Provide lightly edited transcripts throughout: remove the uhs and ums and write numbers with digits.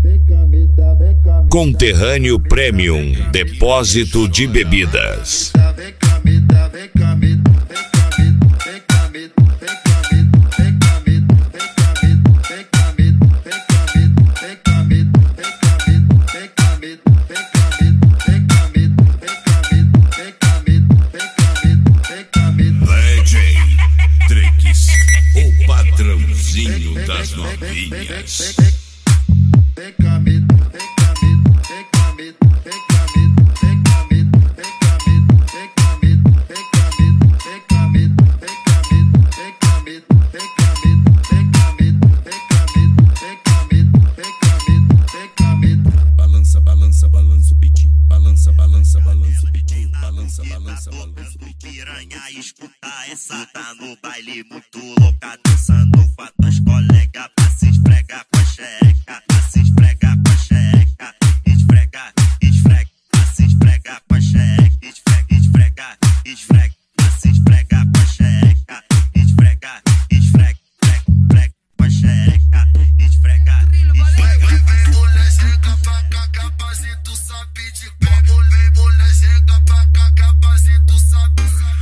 Conterrâneo Premium, depósito de bebidas. O patrãozinho das novinhas. Balança, balança, balança o pitim. Balança, balança, balança o pitim. Balança, balança, balança o pitim. Piranha, escuta essa, tá no baile muito louca, dançando com as tuas colegas, pra se esfregar com a xereca, pra se esfregar com a xereca, esfrega, esfrega, pra se esfregar com a xereca, esfrega, esfrega, esfrega, pra se esfregar com a xereca, esfrega, esfrega, esfrega com a xereca, esfrega, esfrega. Vem mulher, chega pra cá, capacito sabe de como. Vem mulher, chega pra cá, capacito sabe.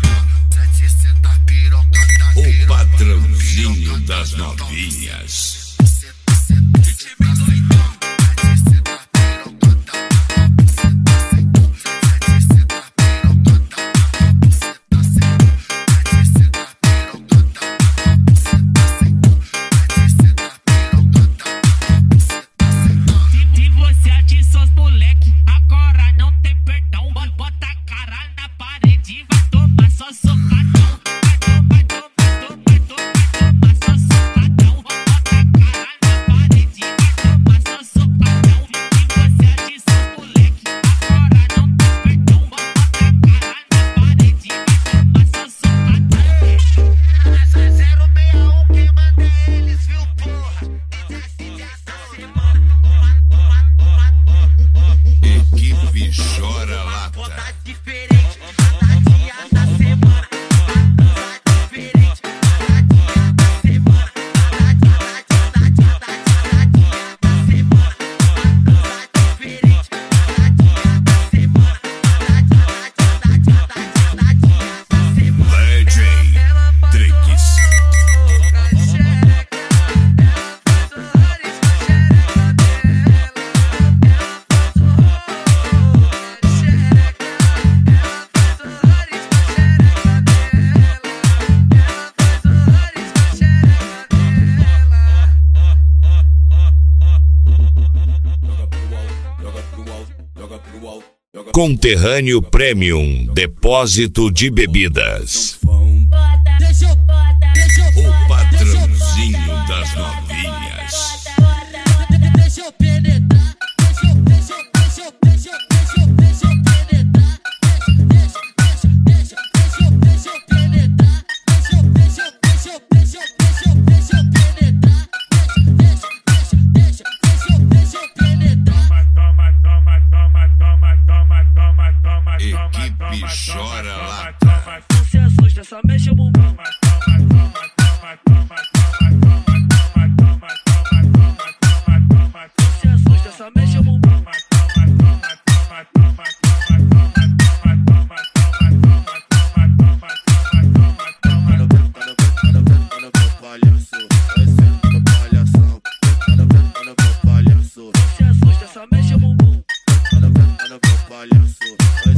O patrãozinho das novinhas. Se você atiça os moleque, agora não tem perdão. Bota a cara na parede e vai tomar só socadão. Vai tomar só socadão. Bota a cara na parede e vai tomar só socadão. Se você atiça os moleque, agora não tem perdão. Bota a cara na parede e vai tomar só socadão. 061 quem manda é eles, viu porra? Equipe Chora Lata. Diferente, cada dia da semana. Diferente, cada dia da semana. Cada dia da semana. Diferente, cada dia da semana. DJ Trix. Conterrâneo Premium, depósito de bebidas. O patrãozinho das novinhas. Deixa eu penetrar, deixa eu penetrar, deixa eu penetrar, Equipe Chora Lata. Não se assusta, só mexe o bumbum. Não se assusta, só mexe o bumbum. Não se assusta, só mexe o bumbum. palhaço.